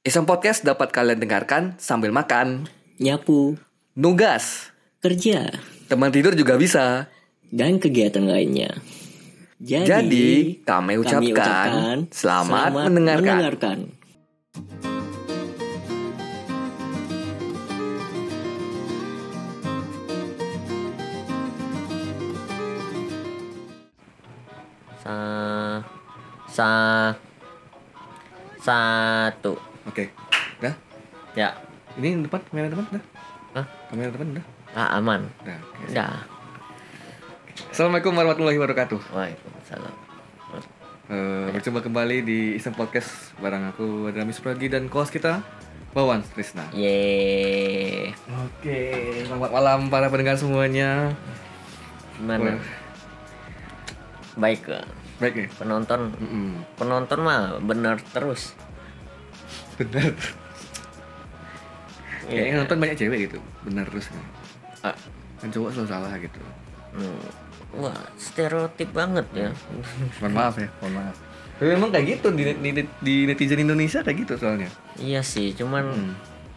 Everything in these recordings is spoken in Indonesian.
Iseng Podcast dapat kalian dengarkan sambil makan, nyapu, nugas, kerja, teman tidur juga bisa. dan kegiatan lainnya. Jadi, kami ucapkan selamat mendengarkan. Satu. Oke, udah? Ya. Ini depan, kamera depan udah? Hah? Kamera depan udah? Aman. Udah. Oke. Udah. Assalamualaikum warahmatullahi wabarakatuh. Waalaikumsalam. Berjumpa kembali di Iseng Podcast bareng aku Adramis Pragi dan host kita Wawan Trisna. Yeay. Oke, selamat malam para pendengar semuanya. Gimana? Wah. Baik lah. Baik ya? Penonton mah bener terus. Bener. Kayaknya Iya. nonton banyak cewek gitu. Bener terus nih. Ah, Kan cowok selalu salah gitu. Wah, stereotip banget ya. Mohon maaf ya, mohon maaf. Tapi memang kayak gitu di netizen Indonesia kayak gitu soalnya. Iya sih, cuman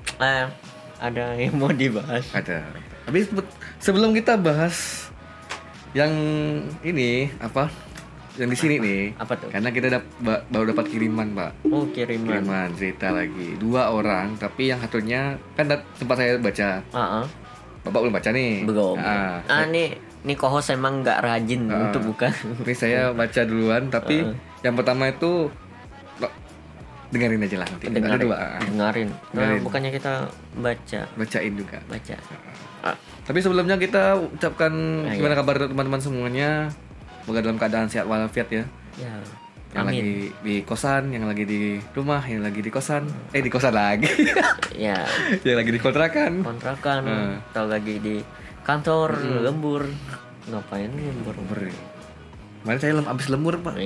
ada yang mau dibahas. Ada. Tapi sebelum kita bahas yang ini apa? Yang di sini nih. Apa tuh? Karena kita baru dapat kiriman, Pak. Oh, kiriman. Kiriman cerita lagi. 2 orang, tapi yang satunya kan tempat saya baca. Bapak belum baca nih. Belum. Nih kohos emang nggak rajin untuk buka. Ini saya baca duluan, tapi yang pertama itu dengerin aja lah nanti. Ada 2. Dengerin. Dengerin. Bukannya kita Bacain juga. baca. Tapi sebelumnya kita ucapkan gimana iya. kabar teman-teman semuanya. Semoga dalam keadaan sehat walafiat ya. Ya. Yang Amin. lagi di kosan, yang lagi di rumah, yang lagi di kosan. Di kosan lagi. Ya. Yang lagi di kontrakan. Kontrakan atau lagi di kantor lembur. Ngapain lembur? Kemarin saya abis lembur, Pak.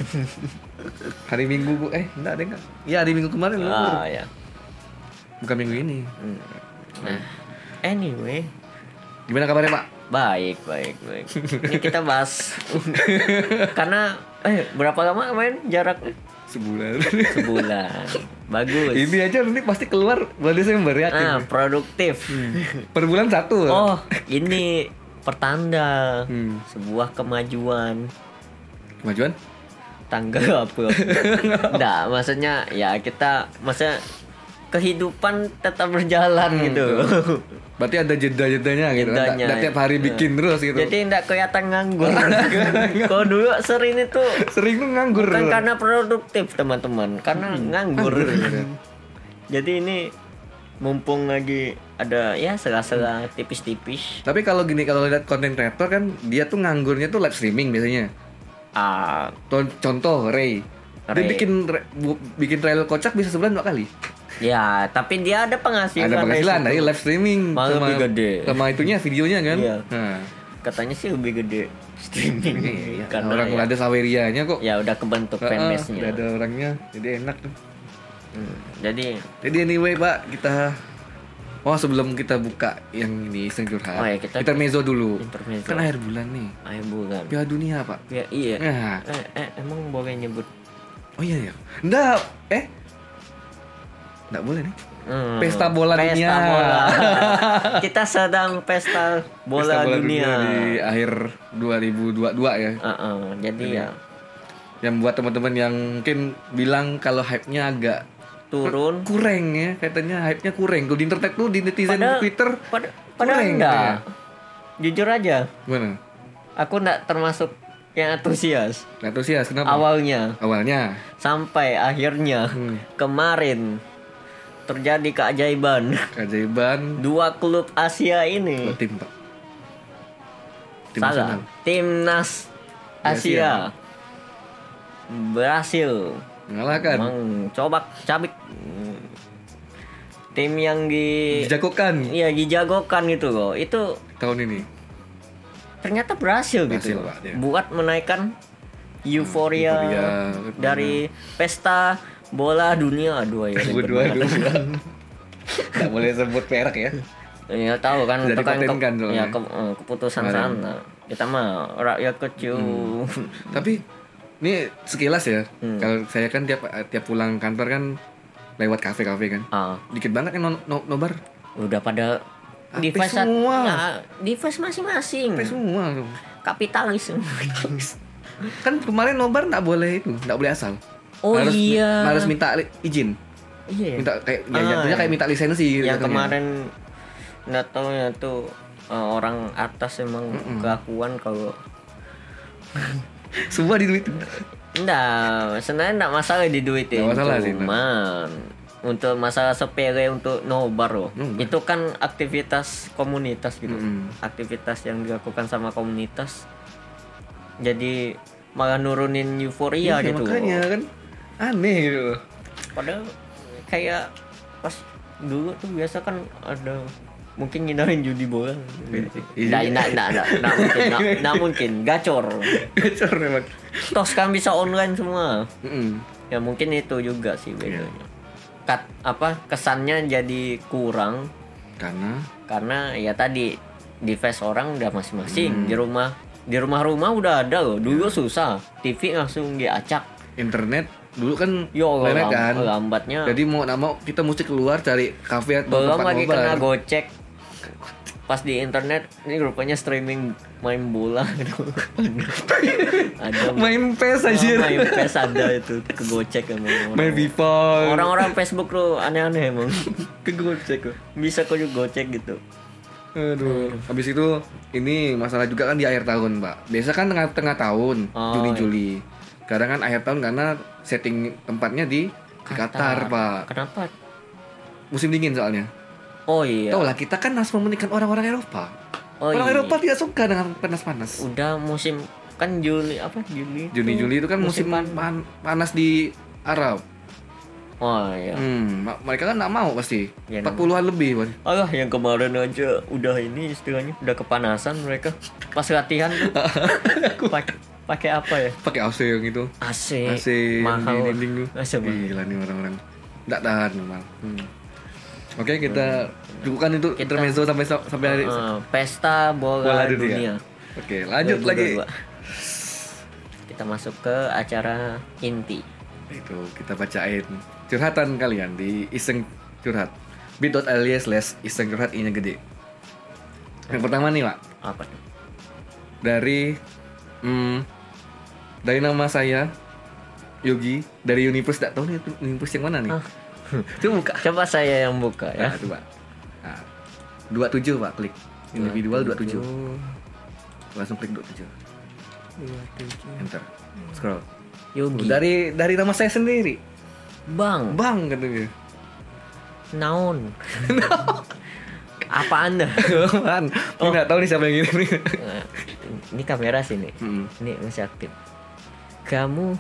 Hari Minggu enggak ada enggak? Iya, hari Minggu kemarin lembur. Ya. Bukan minggu ini. Nah, anyway, Gimana kabarnya, Pak? baik. Ini kita bahas karena berapa lama kemarin jaraknya? Sebulan. Bagus. Ini aja nanti pasti keluar bulan Desember ya. Produktif. Per bulan 1. Oh, ini pertanda sebuah kemajuan. Kemajuan? Tanggal apa? Enggak, maksudnya ya maksudnya kehidupan tetap berjalan gitu. Berarti ada jeda-jedanya gitu. Enggak tiap hari bikin terus gitu. Jadi enggak kelihatan nganggur. Kalau dulu sering tuh nganggur. bukan karena produktif, teman-teman, karena nganggur. Jadi ini mumpung lagi ada ya sela-sela tipis-tipis. Tapi kalau lihat konten kreator kan dia tuh nganggurnya tuh live streaming biasanya. Contoh Ray. Dia bikin trailer kocak bisa sebulan 2 kali. Ya, tapi dia ada penghasilan. Ada penghasilan dari live streaming. Malah lebih gede. Sama itunya videonya kan. Iya. Nah. Katanya sih lebih gede streaming. Iya, Karena orang ya, ada sawerianya kok. ya udah kebentuk fanbase-nya. Udah ada orangnya, jadi enak tuh. Jadi Anyway, Pak, kita sebelum kita buka yang ini Iseng Curhat. ya, kita intermezzo dulu. intermezzo. Kan akhir bulan nih. Akhir bulan. Piala Dunia, Pak. Ya, iya. Nah. Emang boleh nyebut? Oh iya ya. Enggak boleh nih. Pesta bola dunia. Bola. Kita sedang pesta bola dunia di akhir 2022 ya. Jadi ya yang buat teman-teman yang mungkin bilang kalau hype-nya agak turun, kurang ya, katanya hype-nya kurang. Kalau di internet tuh, di netizen Twitter padahal enggak. Ya. Jujur aja. Gimana? Aku enggak termasuk yang antusias. Kenapa? Awalnya Sampai akhirnya kemarin terjadi keajaiban. 2 klub Asia ini. Tim, Pak. Tim Salah. nasional. Timnas Asia berhasil mengalahkan cabik tim yang dijagokan. Iya, dijagokan gitu loh. Itu tahun ini ternyata berhasil gitu. Pak, ya. Buat menaikkan euforia dari pesta bola dunia. Dua. Nggak boleh sebut merek ya. Ya tahu kan, itu kan keputusan sana. Kita mah rakyat kecil. Tapi ini sekilas ya. Kalau saya kan tiap pulang kantor kan lewat kafe-kafe kan. Dikit banget yang nobar. Udah pada HP device semua. device masing-masing. HP semua tuh. Kapitalis. Kan kemarin nobar nggak boleh itu, nggak boleh asal. Oh iya. Harus minta izin. Iya. Minta kayak jatuhnya kayak minta lisensi. Yang jatuhnya. kemarin nggak tahu ya tuh orang atas emang keakuan kalau semua di duit. enggak, sebenarnya enggak masalah di duitin. Nggak masalah sih, cuman untuk masalah sepele untuk nobar loh. Itu kan aktivitas komunitas gitu. Aktivitas yang dilakukan sama komunitas. Jadi malah nurunin euforia gitu. Makanya kan aneh gitu. Padahal kayak pas dulu tuh biasa kan ada mungkin ngindarin judi bola. Nggak mungkin, gacor memang. toh sekarang bisa online semua. Ya mungkin itu juga sih bedanya. Kesannya jadi kurang karena ya tadi device orang udah masing-masing. Di rumah udah ada loh. Dulu susah, TV langsung diacak. Internet dulu kan lelet kan lambatnya. Jadi mau kita mesti keluar cari kafe atau belum tempat lagi nobar. kena gocek pas di internet. Ini rupanya streaming main bola gitu. Ada main PES aja. Main PES ada itu kegocek emang. Main FIFA. Orang-orang Facebook tuh aneh-aneh emang. Kegocek kok. Bisa kok juga gocek gitu. Aduh. Habis itu ini masalah juga kan di akhir tahun, Pak. Biasa kan tengah tahun, Juni-Juli. Sekarang kan akhir tahun karena setting tempatnya di Qatar, Pak. Kenapa? Musim dingin soalnya. Oh iya. Tahu lah, kita kan harus mementingkan orang-orang Eropa. Orang Eropa tidak suka dengan panas-panas. Udah musim kan Juli. Juni-Juli itu kan musim panas di Arab. Oh iya. Mereka kan nggak mau pasti. Ya, 40-an lebih, Bang. Alah, yang kemarin aja udah ini istilahnya udah kepanasan mereka pas latihan tuh. Pakai apa ya? Pakai AC yang itu. AC mahal. Di dinding tuh. Gila nih orang-orang. Nggak tahan memang. Oke, kita cukupkan itu intermezzo sampai hari pesta bola dunia. Oke, lanjut lagi. Kita masuk ke acara inti. Itu kita bacain curhatan kalian di Iseng Curhat. bit.ly/iseng curhat i-nya gede. Yang pertama nih, Pak. Apa tuh? Dari nama saya Yogi dari Univers. Enggak tahu nih Univers yang mana nih. Itu buka. Coba saya yang buka ya. Coba. 27, Pak, klik. Individual 27. Langsung klik 27. Enter. Scroll. Yogi. Dari nama saya sendiri. Bang katanya. Naon. Apa Anda? Enggak tahu nih siapa yang ini. Ini kamera sini. Ini masih aktif. Kamu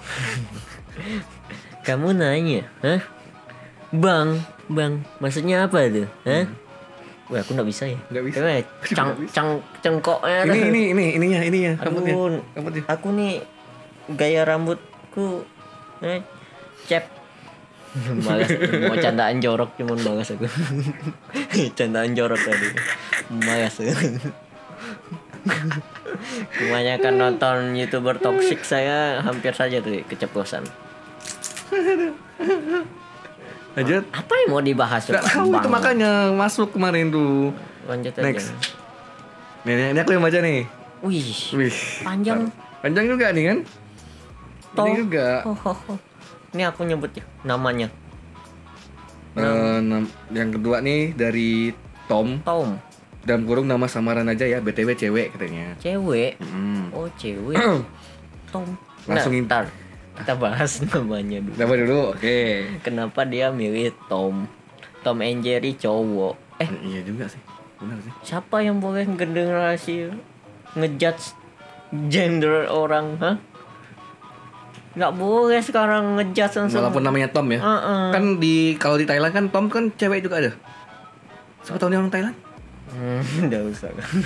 nanya, hah? Bang, maksudnya apa tuh? Hah? Wah, aku nggak bisa ya. Nggak bisa. Cengkoknya. Ininya. Rambutnya. Aku nih gaya rambutku, cep. Malas mau candaan jorok, cuman malas aku. Candaan jorok tadi. Malas. Kebanyakan nonton YouTuber toxic saya hampir saja tuh keceplosan. Lanjut. Apa yang mau dibahas? Gak tahu itu makanya masuk kemarin tuh. Lanjut aja. Next. Ini aku yang baca nih. Wih. Panjang juga nih kan? Ini juga. Ini aku nyebut ya namanya. Yang kedua nih dari Tom. Dalam kurung nama samaran aja ya, BTW cewek katanya. Cewek? Oh cewek. Tom. Langsung ntar kita bahas namanya dulu. Nama dulu, oke. Kenapa dia milih Tom and Jerry cowok? Iya juga sih, benar sih. Siapa yang boleh generasi ngejudge gender orang, hah? Nggak boleh sekarang ngejudge langsung. Walaupun namanya Tom ya. Kan kalau di Thailand kan Tom kan cewek juga ada. Siapa tahu nih orang Thailand? Nggak usah.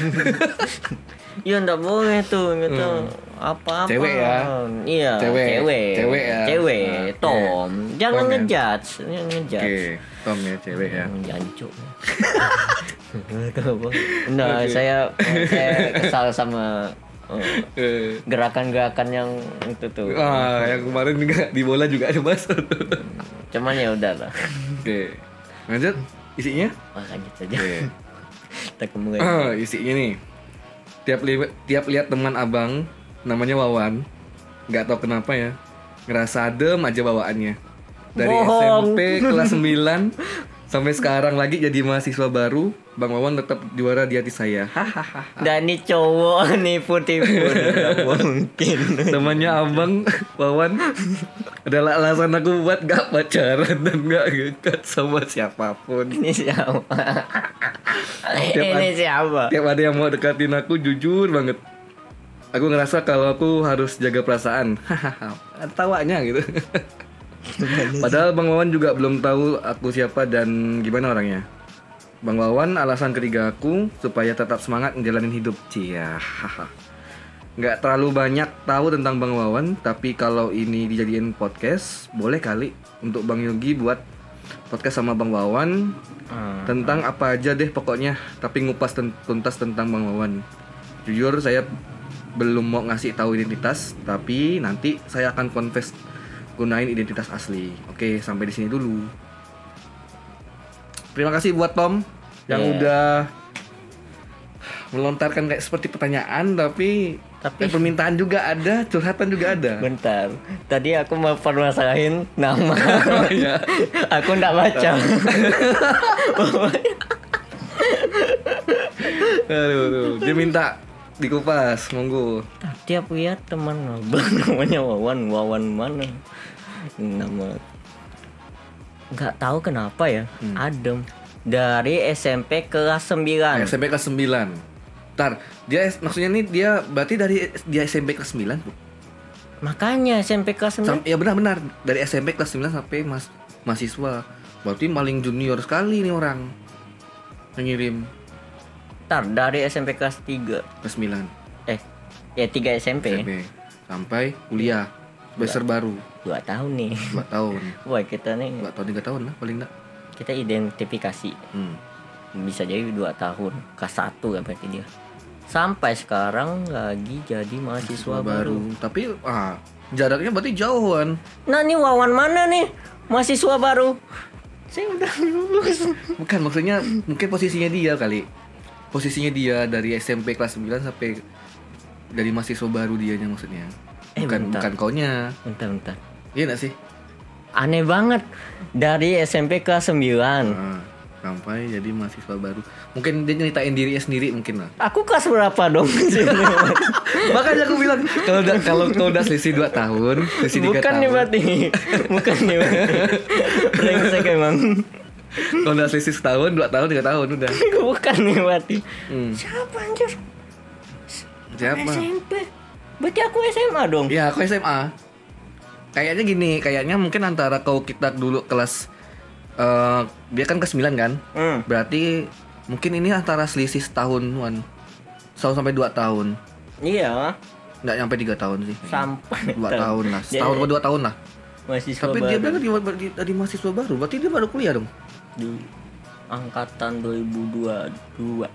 Ya nggak boleh tuh gitu. Apa-apa. Cewek ya. Iya. Cewek ya. Tom. Jangan ngejudge. Oke. Tom ya cewek ya. Jancuk. Nah, saya kesal sama Gerakan-gerakan yang itu tuh. Yang kemarin juga di bola juga ada bahas. Cuman ya udah lah. Oke. Lanjut isinya? Lanjut aja. Kita isinya nih. Tiap lihat teman abang namanya Wawan, nggak tahu kenapa ya, ngerasa adem aja bawaannya. Dari SMP kelas 9 sampai sekarang lagi jadi mahasiswa baru, Bang Wawan tetap juara di hati saya. Dan ini cowok nipu-tipu. Nggak mungkin. Temannya abang Wawan adalah alasan aku buat gak pacaran dan gak dekat sama siapapun. Ini siapa? Siapa? Tiap ada yang mau dekatin aku, jujur banget aku ngerasa kalau aku harus jaga perasaan. Tawanya gitu. Padahal Bang Wawan juga belum tahu aku siapa dan gimana orangnya. Bang Wawan alasan ketiga aku supaya tetap semangat menjalani hidup. Cia. Nggak terlalu banyak tahu tentang Bang Wawan, tapi kalau ini dijadiin podcast, boleh kali untuk Bang Yogi buat podcast sama Bang Wawan tentang apa aja deh pokoknya, tapi ngupas tuntas tentang Bang Wawan. Jujur saya belum mau ngasih tahu identitas, tapi nanti saya akan confess gunain identitas asli. Oke, sampai di sini dulu. Terima kasih buat Tom yang udah melontarkan kayak seperti pertanyaan, tapi permintaan juga ada, curhatan juga ada. Bentar, tadi aku mau permasalahin nama. Aku nggak baca. Aduh, dia minta dikupas, monggo. Tadi aku lihat teman abang namanya Wawan mana? Nama nggak tahu kenapa ya. Adem dari SMP kelas 9. SMP kelas 9. Ntar, maksudnya nih dia berarti dari dia SMP kelas 9 tuh. Makanya SMP kelas 9. Ya benar dari SMP kelas 9 sampai mahasiswa. Berarti paling junior sekali nih orang yang ngirim. Ntar dari SMP kelas 3 kelas 9. Ya 3 SMP sampai kuliah semester baru 2 tahun nih. 2 tahun. Wah, kita nih 2 tahun 3 tahun lah paling enggak. Kita identifikasi. Bisa jadi 2 tahun kelas 1 ya berarti dia. Sampai sekarang lagi jadi mahasiswa baru. Tapi jaraknya berarti jauhan. Nah, ini Wawan mana nih? Mahasiswa baru. Saya udah lulus. Bukan, maksudnya mungkin posisinya dia kali. Posisinya dia dari SMP kelas 9 sampai dari mahasiswa baru dianya maksudnya. Bukan kaunya. Bentar. Iya gak sih? Aneh banget. Dari SMP kelas 9 sampai jadi mahasiswa baru. Mungkin dia nyeritain dirinya sendiri mungkin lah. Aku kelas berapa dong? Makanya aku bilang kalau udah selisih 2 tahun, selisih 3 tahun. Bukan nih berarti. Brengsek emang. Kalau udah selisih setahun, 2 tahun, 3 tahun udah. Bukan nih berarti. Siapa anjir? Siapa? SMP. Berarti aku SMA dong. Iya, aku SMA. Kayaknya mungkin antara kita dulu kelas dia kan ke 9 kan? Berarti mungkin ini antara selisih setahunan. 1 sampai 2 tahun. Iya. Enggak nyampe 3 tahun sih. Sampai 2 tahun lah. Setahun ke 2 tahun lah. Mahasiswa tapi baru. Dia bilang dari mahasiswa baru. Berarti dia baru kuliah dong. Di angkatan 2022.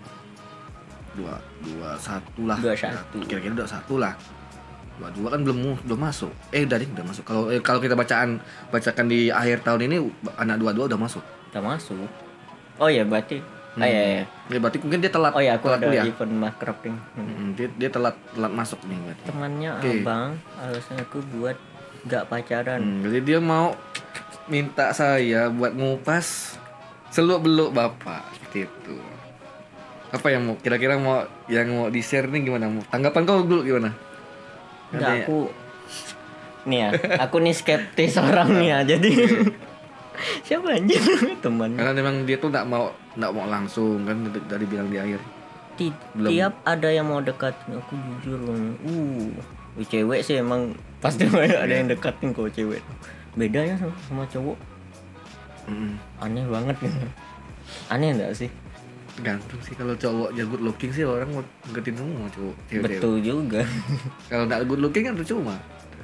21 lah. 21. Kira-kira 21 lah. 22 kan belum masuk. Udah masuk. Kalau kita bacakan di akhir tahun ini anak 22 udah masuk. Udah masuk. Oh ya berarti. Iya. Ya berarti mungkin dia telat. Oh ya, aku telat ada kuliah. event marketing. Dia telat masuk nih berarti. Temannya abang alasan aku buat gak pacaran. Jadi dia mau minta saya buat ngupas seluk-beluk bapak seperti itu. Apa yang mau kira-kira mau di share nih gimana? Tanggapan kau dulu gimana? Enggak, aku nih skeptis orangnya. Jadi siapa anjir teman? Karena memang dia tuh enggak mau langsung kan dari bilang di akhir. Tiap ada yang mau dekatin aku jujur. Cewek sih emang pasti ada yang dekatin kok cewek. Beda ya sama cowok. Aneh banget gitu. Aneh enggak sih? Gantung sih, kalau cowok yang good looking sih orang mau deketin semua cowok. Betul juga. Kalau enggak good looking kan percuma.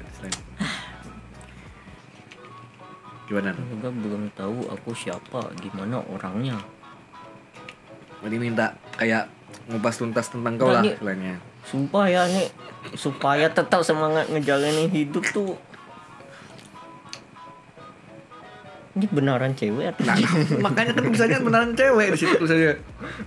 Gimana? Juga belum tahu aku siapa, gimana orangnya. Jadi minta kayak ngupas tuntas tentang kau lah istilahnya. Sumpah ya nih, supaya tetap semangat ngejalanin hidup tuh. Ini beneran cewek atau nah, makanya kan tulisannya beneran cewek di situ tulisannya.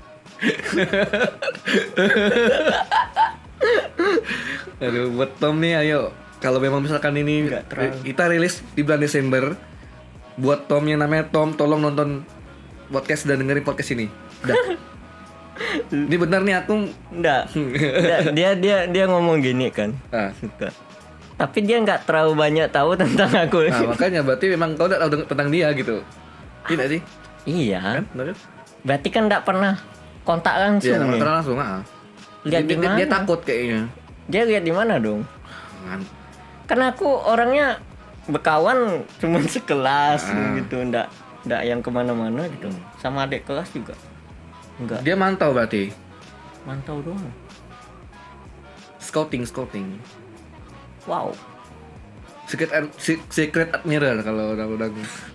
Aduh, buat Tom nih, ayo. Kalau memang misalkan ini kita rilis di bulan Desember, buat Tom yang namanya Tom, tolong nonton podcast dan dengerin podcast ini. Udah. Ini benar nih aku. Enggak. Dia ngomong gini kan. Suka. Tapi dia nggak terlalu banyak tahu tentang aku. Nah, makanya berarti memang kau udah tahu tentang dia gitu. Iya sih? Iya. Kan? Benar. Berarti kan nggak pernah kontak langsung. Iya, nggak pernah langsung. Lihat di mana? Dia takut kayaknya. Dia lihat di mana dong? Karena aku orangnya berkawan cuma sekelas gitu, nggak yang kemana-mana gitu. Sama adik kelas juga. Enggak. Dia mantau berarti. Mantau doang. Scouting. Wow. Secret admiral kalau udah.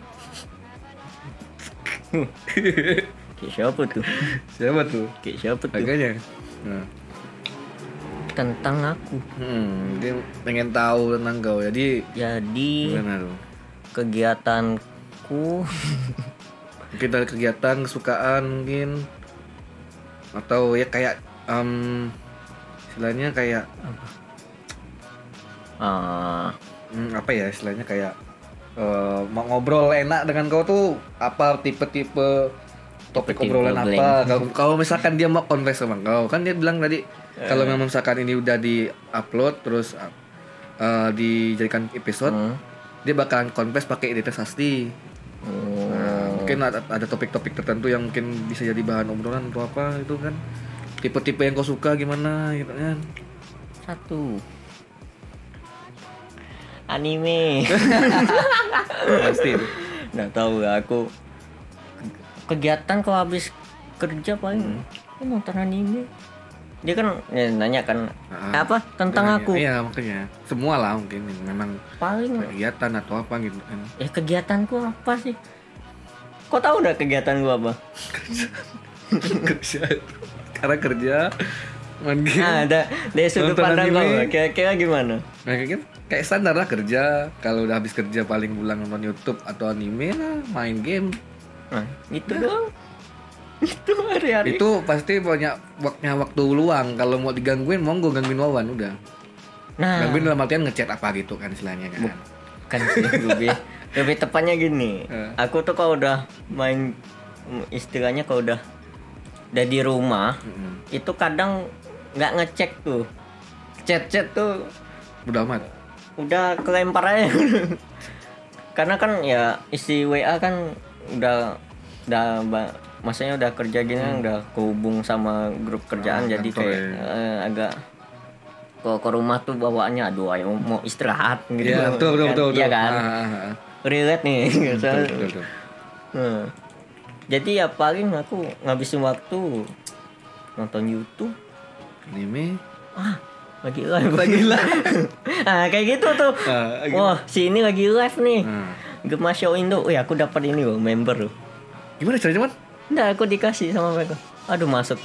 Kayak siapa tuh? Kayak siapa tuh? Agaknya. Nah. Tentang aku. Dia pengen tahu tentang kau. Jadi gimana tuh? Kegiatanku. Mungkin dari kegiatan, kesukaan mungkin. Atau ya kayak istilahnya kayak apa ya istilahnya kayak mau ngobrol enak dengan kau tuh apa tipe-tipe topik obrolan apa kalau misalkan dia mau konvers sama kau kan dia bilang tadi kalau memang misalkan ini udah di upload terus dijadikan episode dia bakalan konvers pakai editor Sasti. Nah, mungkin ada topik-topik tertentu yang mungkin bisa jadi bahan obrolan atau apa itu kan tipe-tipe yang kau suka gimana gitu kan. 1 anime. Pasti itu. Nggak tahu ya aku kegiatan kalau habis kerja paling nonton anime. Dia kan nanya kan apa tentang aku. Iya makanya semua lah mungkin memang paling kegiatan atau apa gitu kan. Ya kegiatanku apa sih? Kau tahu udah kegiatan gua apa? Kerja. Karena kerja main game. Ada dari sudut pandang gua kira-kira gimana? Nah, kayak standar lah kerja. Kalau udah habis kerja paling pulang nonton YouTube atau anime lah, main game. Nah, itu doang. Itu hari-hari. Itu pasti banyak waktu luang. Kalau mau digangguin, monggo gangguin Wawan udah. Nah, gangguin dalam artian ngechat apa gitu kan istilahnya kan. Kan sih lebih tepatnya gini. Aku tuh kalau udah main istilahnya kalau udah di rumah, itu kadang nggak ngecek tuh. Chat tuh udah amat. Udah kelempar aja. Karena kan ya isi WA kan udah maksudnya udah kerja gini udah kehubung sama grup kerjaan jadi kayak agak ke rumah tuh bawaannya aduh ayo mau istirahat gitu. Iya betul. Iya kan. Relate nih. Betul. Nah, jadi ya paling aku ngabisin waktu nonton YouTube, anime, lagi live. Kayak gitu tuh. Wah, si ini lagi live nih. Gemma Show Indo. Wih, aku dapat ini loh, member loh. Gimana caranya, Man? Nggak, aku dikasih sama mereka. Aduh, masuk.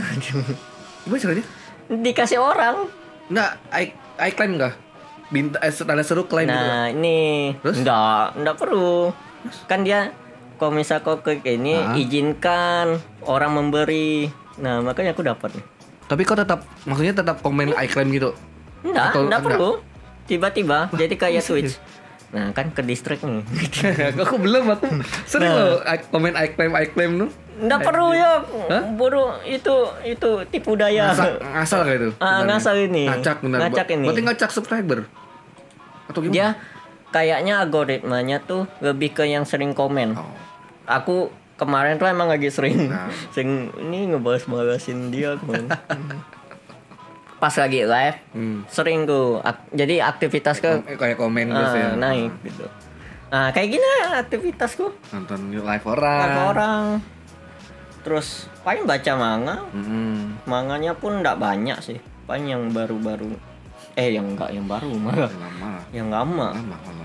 Gimana caranya? Dikasih orang. Nggak, I claim nggak? Tanda seru claim gitu. Nah, ini. Terus? Nggak perlu. Kan dia, kalau misal kau klik ini, izinkan orang memberi. Nah, makanya aku dapat. Tapi kau maksudnya tetap komen I claim gitu? Nggak perlu. Tiba-tiba, jadi kayak Twitch. Nah kan ke distrik nih. Aku belum, aku sering loh komen I claim tuh. Nggak perlu ya. Bodoh itu tipu daya. Ngasal kayak itu. Ngasal ini. Ngacak ini. Berarti ngacak subscriber. Atau gimana? Dia kayaknya algoritmanya tuh lebih ke yang sering komen. Aku kemarin tuh emang lagi sering ini ngebales-balesin dia kemarin. Pas lagi live sering tuh jadi aktivitas kayak komen gitu ya naik gitu. Nah kayak gini aktivitasku nonton live orang terus paling baca manga. Manganya pun enggak banyak sih, paling yang baru-baru yang baru malah yang lama.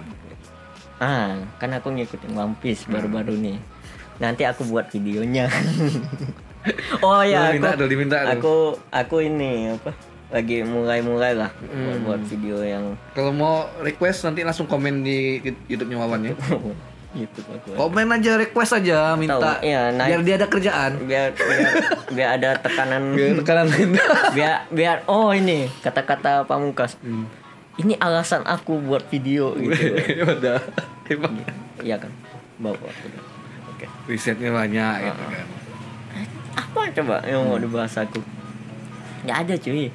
Kan aku ngikutin One Piece baru-baru nih, nanti aku buat videonya. Oh ya, diminta aku ini apa lagi mulai lah buat video yang. Kalau mau request nanti langsung komen di YouTube-nya Wawan ya. YouTube aku. Komen aja, request aja, minta. Iya, biar dia ada kerjaan. Biar ada tekanan. biar ini kata-kata Pamungkas. Ini alasan aku buat video gitu. Udah. Iya kan. Bawa udah. Oke. Risetnya banyak gitu kan. Apa coba yang mau dibahas aku? Nggak ada cuy.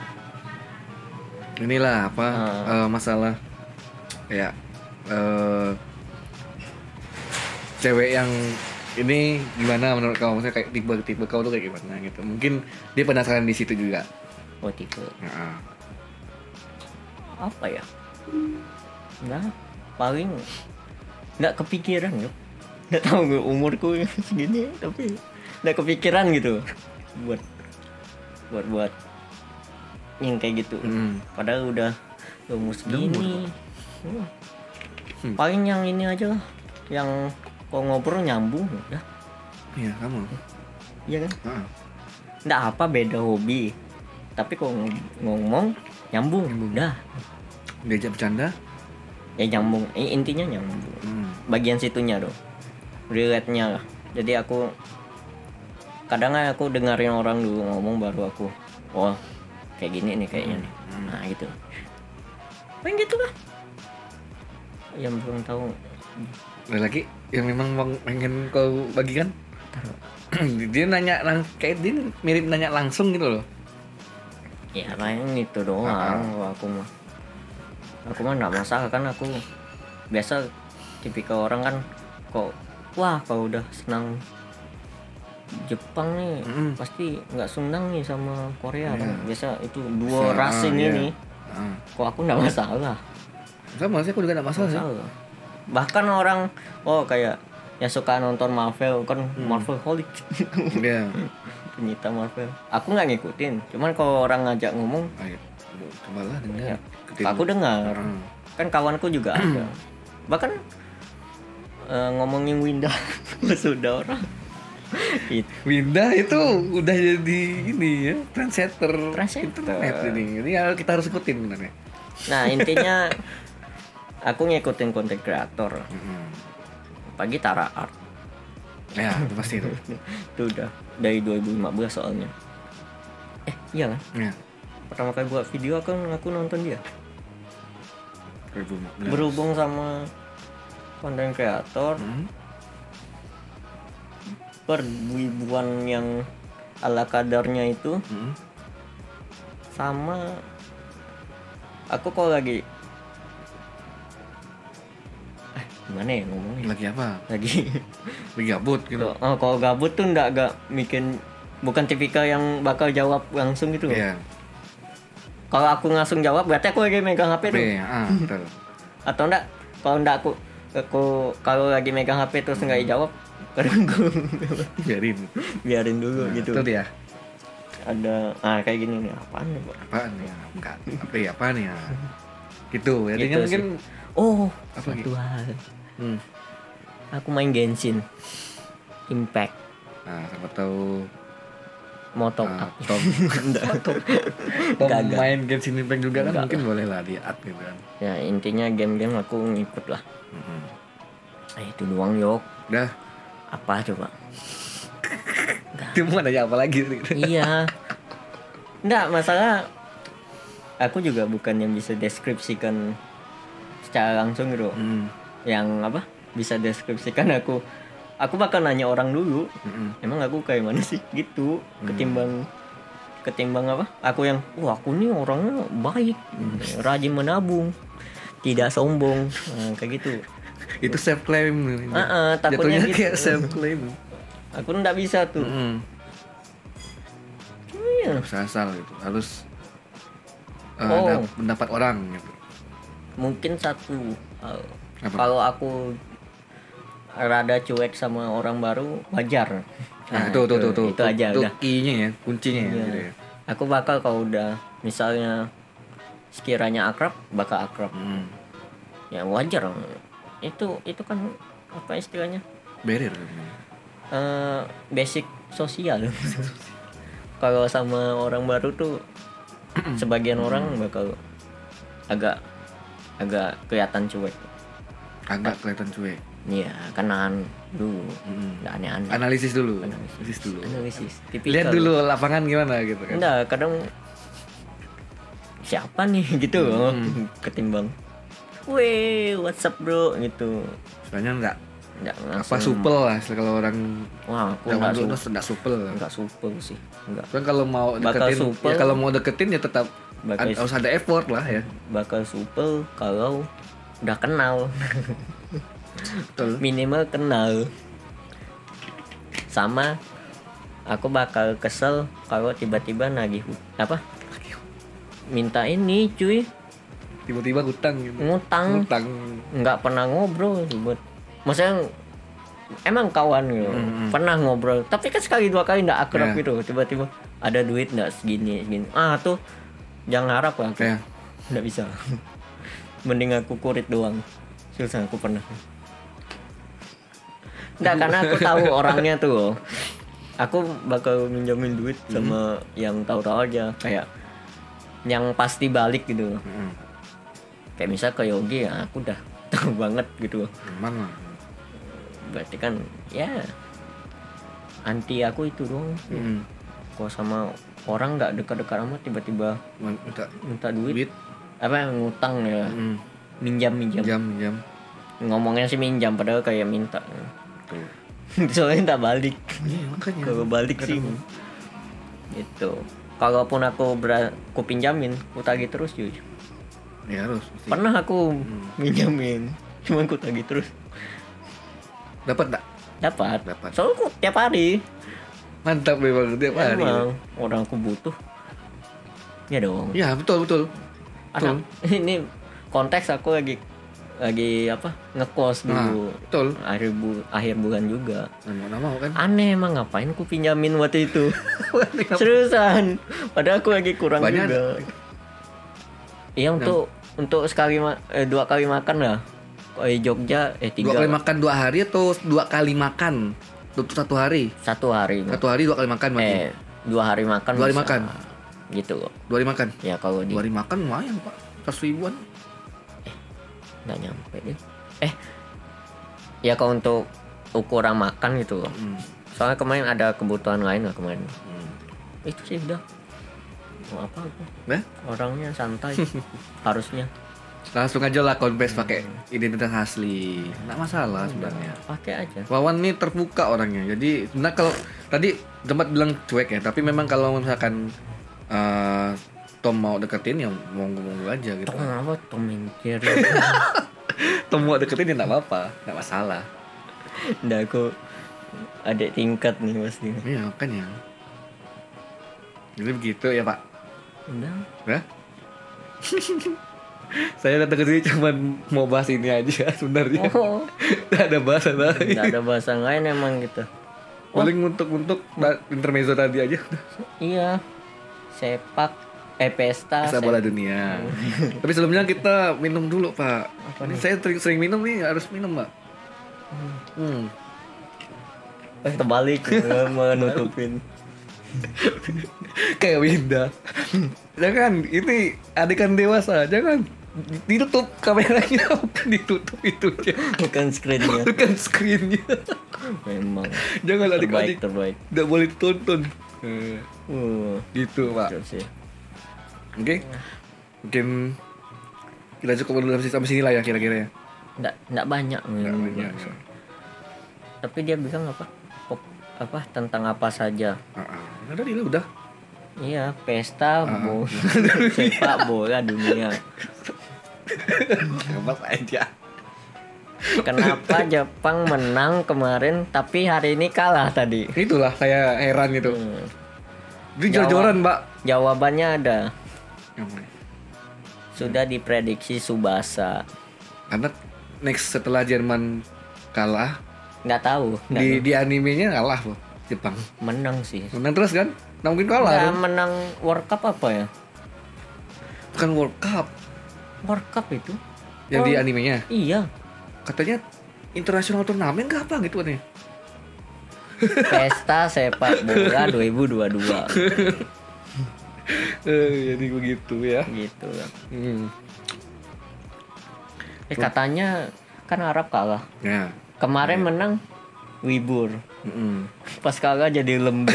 Inilah apa masalah kayak cewek yang ini gimana menurut kamu? Maksudnya kayak tipe kau tuh kayak gimana gitu? Mungkin dia penasaran di situ juga. Oh tipe. Apa ya? Nggak, paling nggak kepikiran yuk. Nggak tahu gue umurku segini tapi nggak kepikiran gitu buat yang kayak gitu. Padahal udah umur segini. Paling yang ini aja lah, yang kalau ngobrol nyambung udah. Iya kamu. Iya kan? Nggak apa beda hobi, tapi kalau ngomong nyambung udah. Diajak bercanda? Ya nyambung, intinya nyambung. Bagian situnya dong, relate-nya lah. Jadi aku kadang aku dengerin orang dulu ngomong baru aku, oh kayak gini nih kayaknya nih. Nah gitu. Pengen gitu lah. Yang belum tahu. Ada lagi yang memang pengen kau bagikan? Dia nanya kayak dia mirip nanya langsung gitu loh. Ya paling itu doang. Aku mah nggak masalah kan, aku biasa tipikal orang kan kalau udah senang Jepang nih pasti nggak senang nih sama Korea kan. Biasa itu dua ras ini nih. Kok aku nggak masalah. Sama sih, aku juga nggak masalah sih. Bahkan orang kayak yang suka nonton Marvel kan, Marvel holic. Iya. Penyita Marvel. Aku nggak ngikutin. Cuman kalau orang ngajak ngomong, cobalah dengar. Ya, aku dengar. Kan kawanku juga ada. Bahkan ngomongin Winda sudah orang. Winda itu udah jadi ini ya, translator internet ini kita harus ikutin benernya. Nah intinya aku ngikutin konten kreator. Pagi Tara Art. Ya itu pasti itu. Itu udah dari 2015 soalnya. Iya kan? Ya. Pertama kali buat video aku nonton dia. 2015. Berhubung sama konten kreator. Perwibuan yang ala kadarnya itu. Sama aku kalau lagi gimana ya ngomongnya? Lagi apa? Lagi gabut gitu. Kalau gabut tuh gak bikin, bukan tipikal yang bakal jawab langsung gitu. Iya. Kalau aku langsung jawab berarti aku lagi megang HP tuh. Betul. Atau enggak, aku kalau lagi megang HP terus nggak dijawab, kadang gue biarin dulu gitu. Itu dia. Ada kayak gini nih, apaan nih? Apaan ya? Enggak. Apaan ya? Gitu. Jadinya gitu mungkin apa satu hal. Aku main Genshin Impact. Nah, siapa tahu mau top up. Main Genshin Impact juga kan mungkin boleh lah di add gitu kan. Ya intinya game-game aku ngikut lah. Itu doang Yok. Udah. Apa coba? Dia mau nanya apa lagi? Iya. Enggak, masalah aku juga bukan yang bisa deskripsikan secara langsung gitu. Yang apa? Bisa deskripsikan aku bakal nanya orang dulu. Emang aku kayak mana sih gitu. Ketimbang apa? Aku yang aku nih orangnya baik, rajin menabung, tidak sombong, kayak gitu. Itu self claim. Takutnya gitu. Kayak self claim. Aku nggak bisa tuh. Asal gitu. Harus ada pendapat orang gitu. Mungkin satu kalau aku rada cuek sama orang baru wajar. Itu aja itu udah. Key-nya ya, kuncinya ya. Gitu ya. Aku bakal kalau udah misalnya sekiranya akrab, bakal akrab. Ya wajar. Itu kan apa istilahnya? Barrier. Basic sosial. Kalau sama orang baru tuh sebagian orang bakal agak kelihatan cuek. Agak kelihatan cuek. Iya, karena dulu nggak aneh-aneh. Analisis dulu. Lihat dulu lapangan gimana gitu kan. Enggak, kadang siapa nih gitu ketimbang weh what's up bro gitu. Sebenarnya enggak langsung, apa supel lah kalau orang. Wah, aku enggak supel. Enggak supel sih. Enggak. Kan kalau mau deketin ya kalau mau deketin ya tetap harus ada effort lah ya. Bakal supel kalau udah kenal. Betul. Minimal kenal. Sama aku bakal kesel kalau tiba-tiba nagih minta ini cuy, tiba-tiba ngutang nggak pernah ngobrol buat maksudnya emang kawan gitu pernah ngobrol tapi kan sekali dua kali nggak akrab gitu, tiba-tiba ada duit nggak segini tuh jangan harap lah nggak bisa. Mending aku kurit doang, susah aku pernah nggak, karena aku tahu orangnya tuh, aku bakal minjamin duit sama yang tahu-tahu aja, kayak yang pasti balik gitu. Kayak misal ke Yogi ya aku udah tahu banget gitu. Emang berarti kan ya anti aku itu dong. Kalau sama orang nggak dekat-dekat amat tiba-tiba minta duit apa ngutang ya, minjam ngomongnya sih minjam padahal kayak minta soalnya tak balik. Kalau balik sih gitu. Kalaupun aku pinjamin, aku tagih terus cuy. Ya harus. Pernah aku minjamin, cuma aku tagih terus. Dapat. Soalnya aku tiap hari. Mantap memang tiap hari. Emang orang aku butuh. Ya dong. Ya betul. Ini konteks aku lagi ngekos dulu. Betul. Akhir bulan juga. Mau kan? Aneh emang ngapain aku pinjamin waktu itu. Seriusan. Padahal aku lagi kurang banyak juga. Iya untuk sekali 2 kali makan lah. Jogja 3. 2 kali makan 2 hari atau 2 kali makan? Untuk 1 hari? 1 hari. 1 hari 2 kali makan berarti. 2 hari makan. 2 hari makan. Gitu. 2 hari makan. Ya kalau 2 hari makan lumayan, Pak. 100 ribuan. Nggak nyampe deh. Ya kalau untuk ukuran makan gitu. Soalnya kemarin ada kebutuhan lain lah kemarin. Itu sih udah. Mau apa aku? Orangnya santai. Harusnya. Langsung aja lah confess pakai identitas asli. Nggak masalah sebenarnya. Pakai aja. Wawan nih terbuka orangnya. Jadi sebenarnya kalau tadi sempat bilang cuek ya, tapi memang kalau misalkan Tom mau deketin ya mau ngomong aja gitu. Tom mikir. Tom mau deketin ya nggak apa-apa, nggak masalah. Nggak, aku adik tingkat nih pasti. Iya makanya. Jadi begitu ya Pak. Udah. Saya datang ke sini cuma mau bahas ini aja sebenarnya. Nggak ada bahasan lain. Nggak ada bahasan lain emang gitu. Paling untuk intermezzo tadi aja. Iya. Pesta bola dunia. Tapi sebelumnya kita minum dulu Pak. Ini saya sering minum nih, harus minum Pak. Terbalik menutupin. Kayak Winda. Jangan, ini adegan dewasa, jangan ditutup kameranya, bukan ditutup itunya. Bukan screennya. Memang. Jangan adik-adik. Terbaik. Tidak boleh ditonton. Gitu Pak. Oke. Mungkin kita cukup dulu sampai sini lah ya kira-kira ya. Nggak banyak. Tapi dia bilang tentang apa saja. Udah. Iya, pesta sepak bola dunia. Apa aja. Kenapa Jepang menang kemarin tapi hari ini kalah tadi? Itulah saya heran gitu. Itu jor-joran, Mbak. Jawabannya ada. Sudah diprediksi Tsubasa. Karena next setelah Jerman kalah, nggak tahu. Di animenya kalah loh Jepang. Menang sih. Menang terus kan? Nah, mungkin kalah. Nggak menang World Cup apa ya? Bukan World Cup. World Cup itu? Yang di animenya? Iya. Katanya internasional turnamen kah apa gitu nih? Pesta sepak bola 2022. Jadi begitu ya. Gitu. Katanya kan Arab kalah. Ya. Kemarin menang Wibur. Pas kalah jadi lembur.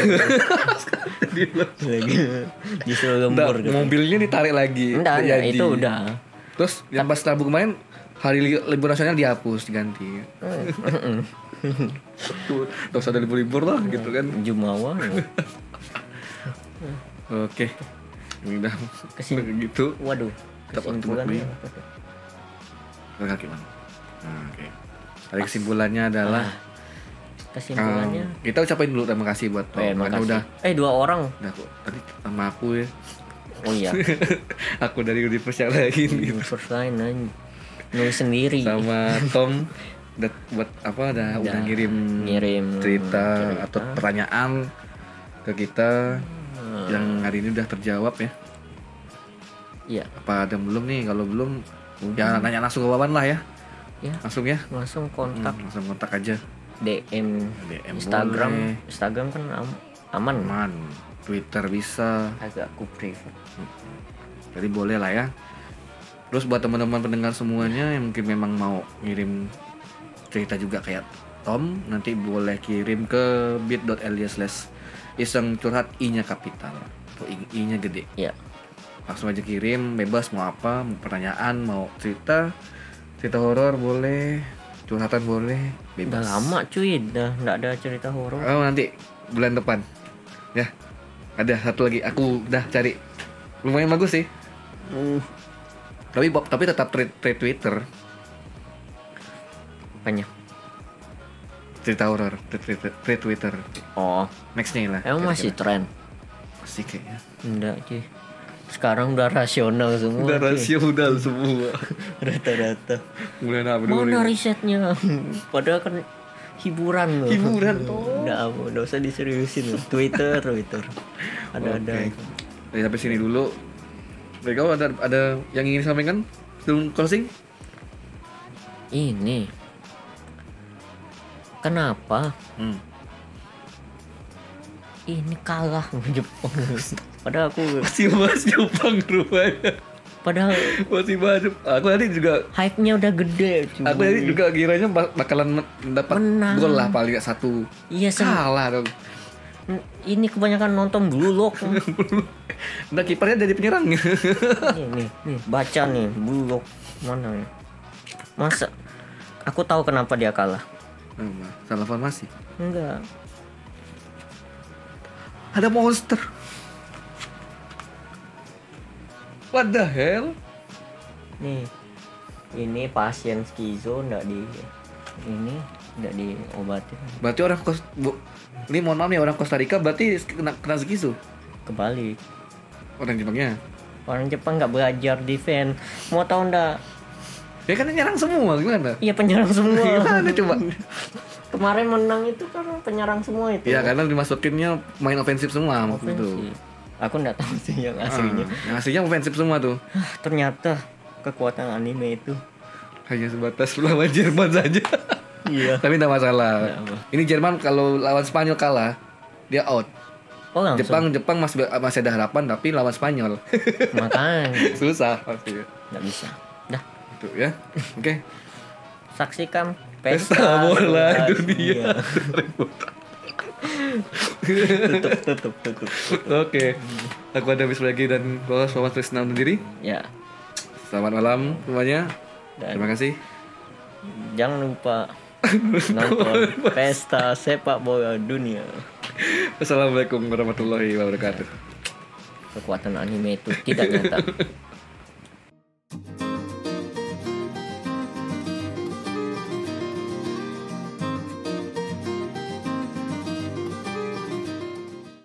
Justru lembur gitu. Mobilnya ditarik lagi. Enggak, itu udah. Terus yang pas Rabu kemarin hari libur nasional dihapus, diganti. Terus ada libur-libur lah gitu kan. Jumawa. Oke. Udah gitu. Waduh. Kesimpulannya kaki Bang. Oke. Tadi kesimpulannya adalah kita ucapin dulu terima kasih buat karena udah 2 orang. Udah kok. Tadi sama aku ya. Oh iya. Aku dari Universitas lain gitu. Universitas lain nulis sendiri. Sama Tom udah ngirim cerita atau pertanyaan ke kita yang hari ini udah terjawab ya. Iya. Apa ada belum nih? Kalau belum ya nanya langsung ke Wawan lah ya. Ya. Langsung kontak. Langsung kontak aja. DM Instagram. Boleh. Instagram kan aman. Twitter bisa. Agak aku prefer. Jadi boleh lah ya. Terus buat teman-teman pendengar semuanya yang mungkin memang mau ngirim cerita juga kayak Tom, nanti boleh kirim ke bit.ly/iseng curhat i-nya kapital atau i-nya gede. Iya. Langsung aja kirim, bebas mau apa, mau pertanyaan, mau cerita horor boleh, curhatan boleh, bebas. Udah lama cuy, nggak ada cerita horor. Oh nanti bulan depan, ya. Ada satu lagi, aku udah cari, lumayan bagus sih. Tapi tetap trade Twitter. Apanya? Cerita horor, trade Twitter. Oh, nextnya lah. Emang masih tren? Masih kayaknya. Enggak cuy. Sekarang udah rasional semua. Udah rasional semua. Rata-rata. Mulai apa? Mana risetnya? Padahal kan hiburan loh. Hiburan tuh. Nggak usah diseriusin loh. Twitter. Ada. Jadi sampai sini dulu. Mereka ada yang ingin disampaikan sebelum closing? Ini. Kenapa? Ini kalah Jepang. Padahal aku masih bahas Jepang rupanya. Padahal masih bahas. Aku tadi juga hype-nya udah gede. Aku tadi juga kiranya bakalan dapat gol lah paling 1. Iya, kalah dong. Ini kebanyakan nonton Blue Lock. Nah kipernya jadi penyerang. nih, baca nih Blue Lock mana ya? Masa aku tahu kenapa dia kalah. Salah formasi? Enggak. Ada monster. What the hell? Nih, ini pasien skizo nggak diobatin. Berarti ini mohon maaf nih, orang Costa Rica berarti kena skizo. Kebalik. Orang Jepangnya. Orang Jepang nggak belajar defense. Mau tahu nggak? Ya kan penyerang semua gimana? Iya penyerang semua. Gimana coba? Kemarin menang itu karena penyerang semua itu. Iya karena dimasukinnya main ofensif semua waktu itu. Aku nggak tahu sih yang aslinya. Yang aslinya ofensif semua tuh. Ternyata kekuatan anime itu hanya sebatas lawan Jerman saja. Iya. Tapi tidak masalah. Ini Jerman kalau lawan Spanyol kalah, dia out. Oh, Jepang masih ada harapan tapi lawan Spanyol. Makanya susah pasti. Nggak bisa. Dah. Itu ya. Oke. Saksikan Pesta Bola Dunia. Tutup. Oke. Aku ada bis lagi dan Selamat Trisna undur diri. Ya. Selamat malam semuanya. Terima kasih. Jangan lupa nonton Pesta Sepak Bola Dunia. Assalamualaikum warahmatullahi wabarakatuh. Kekuatan anime itu tidak nyata.